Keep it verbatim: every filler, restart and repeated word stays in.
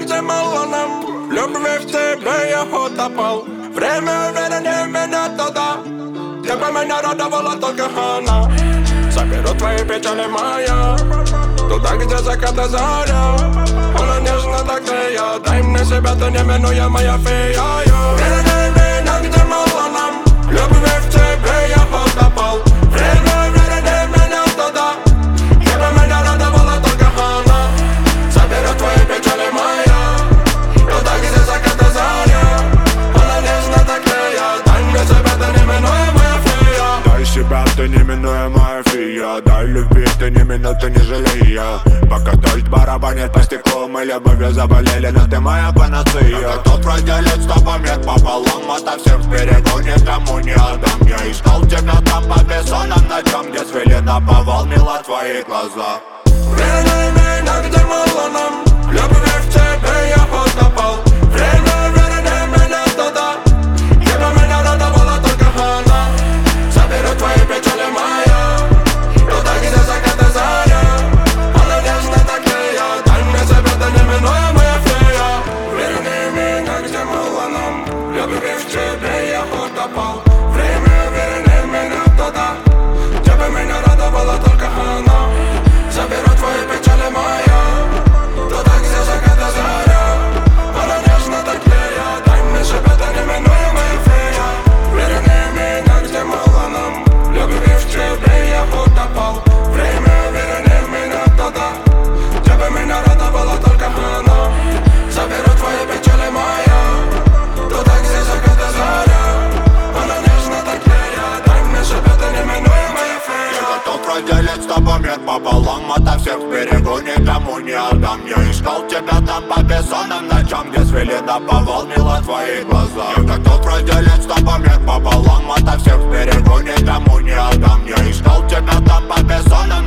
где малоном. Любви в тебе я утопал. Время увереннее меня туда, где бы меня радовала только она. Заберу твои печали моя, туда, где закат и заря. Она нежно так я, дай мне себя, ты неминуемая фея. Верни меня, где малоном. Любви в тебе я утопал. Время увереннее меня туда, где бы меня радовала только она. Заберу твои печали моя, туда, где закат и заря. Она нежно так я, дай мне себя, ты неминуемая фея. Дай себя, ты неминуемая фея. Дай любви, ты ни минуты не жалея. Пока дождь барабанит по стеклу, мы любовью заболели, но ты моя панацея. Я тот владелец, с тобой нет пополам. Ото всех берегу никому не отдам. Я искал тебя там по бессонным ночам, где свели наповал мило твои глаза. Верни меня, где малоном. Любви в тебе я утопал. Время верни меня туда, где бы меня радовала только она. Заберу твои печали моя, туда, где закат и заря. Она нежно так я, дай мне себя, ты неминуемая фея. Верни меня, где малоном. Любви в тебе я утопал. Время верни меня туда, где бы меня радовала только она. Заберу твои печали моя, туда, где закат и заря. Она нежно так я, дай мне себя, ты неминуемая фея. Верни меня, где малоном. Любви в тебе я утопал. Время верни меня туда, где бы меня радовала только она. Заберу твои печали моя, туда, где закат и заря. Она нежно так я, дай мне себя, ты неминуемая фея. Я готов разделить с тобой мир пополам. Ото всех берегу никому не отдам. Я искал тебя там по бессонным ночам, где свели наповал мило твои глаза. Я готов разделить с тобой мир пополам. Ото всех берегу никому не отдам. Я искал тебя там по бессонным